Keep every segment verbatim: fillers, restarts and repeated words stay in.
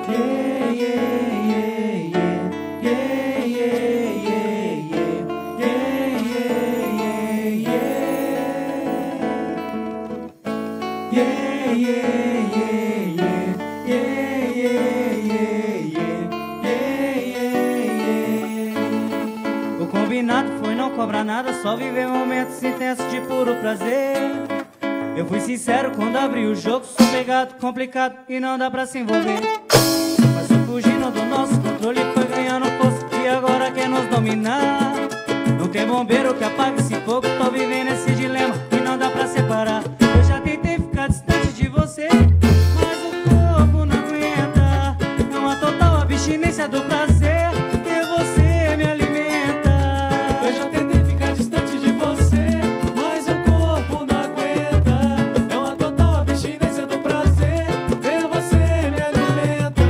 O combinado foi não cobrar nada, só viver momentos intensos de puro prazer. Eu fui sincero quando abri o jogo, sou pegado, complicado e não dá pra se envolver. Mas foi fugindo do nosso controle, foi ganhando força e agora quer nos dominar. Não tem bombeiro que apague esse fogo, tô vivendo esse dilema e não dá pra separar. Eu já tentei ficar distante de você, mas o corpo não aguenta. É uma total abstinência do prazer, ter você me alimenta. Eu já tentei ficar distante de você, mas o corpo não aguenta. É uma total abstinência do prazer, ter você me alimenta.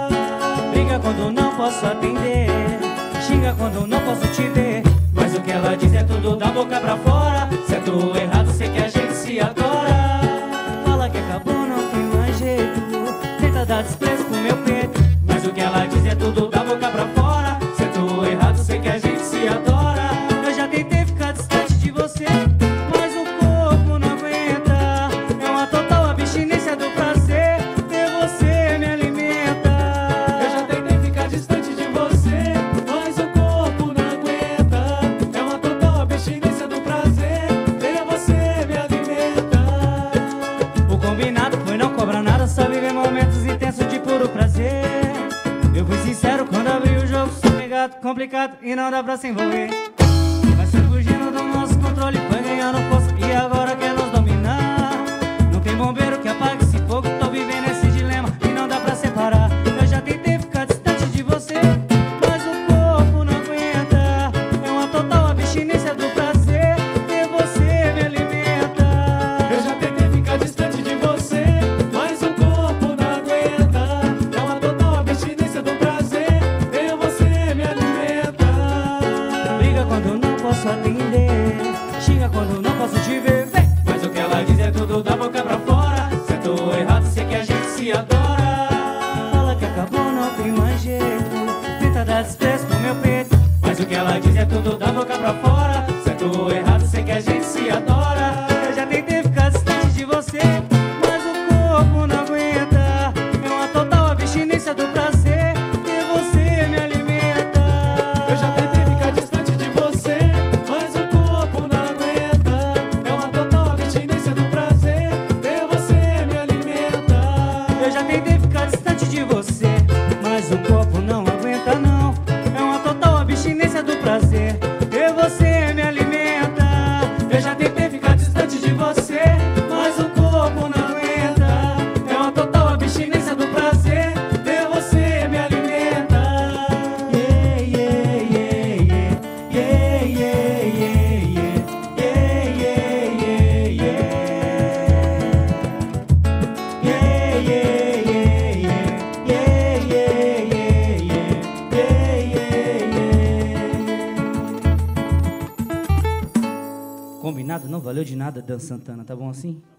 Briga quando não posso atender, xinga quando não posso te ver, mas o que ela diz é tudo da boca pra fora. Certo ou errado, sei que a gente se adora. Fala que acabou, não tem mais jeito, tenta dar desprezo pro meu peito, mas o que ela diz é tudo da boca pra fora. Certo ou errado, sei que a gente se adora. Eu já tentei ficar distante de você, mas o corpo não aguenta. É uma total abstinência do prazer, ter você me alimenta. Eu já tentei ficar distante de você, mas o corpo não aguenta. É uma total abstinência do prazer, ter você me alimenta. O combinado foi não cobrar nada, só viver momentos intensos de puro prazer. Eu fui sincero quando abri o jogo, sou pegado, complicado e não dá pra se envolver. Mas foi fugindo do nosso controle, foi ganhando força e agora quer nos dominar. Não tem bombeiro que apague esse fogo, tô vivendo esse dilema e não dá pra separar. Eu já tentei ficar distante de você, mas o corpo não aguenta. É uma total abstinência do prazer, ter você me alimenta. Eu já tentei ficar distante de você, mas o corpo não aguenta. É uma total abstinência do prazer, ter você me alimenta. Briga quando não posso atender, xinga quando não posso te ver, vem. Mas o que ela diz é tudo da boca pra fora. Certo ou errado, sei que a gente se adora. Fala que acabou, não tem mais jeito, tenta dar desprezo pro meu peito, mas o que ela diz é tudo da boca pra fora. Certo ou errado, sei que a gente se adora. Eu já tentei ficar distante de você, mas o corpo não aguenta. É uma total abstinência do prazer, ter você me alimenta. Eu já tentei ficar distante de você, mas o corpo não aguenta. É uma total abstinência do prazer, ter você me alimenta. Eu já tentei ficar distante de você, mas o corpo não aguenta não. É uma total abstinência do prazer, ter você me alimenta. Eu já tentei ficar distante de você, mas o corpo não aguenta. É uma total abstinência do prazer, ter você me alimenta. Yeah, yeah, yeah, yeah, yeah, yeah, yeah, yeah, yeah, yeah, yeah. Yeah, yeah, yeah, yeah, yeah, yeah, yeah, yeah, yeah, yeah. Combinado? Não valeu de nada, Dan Santana, tá bom assim?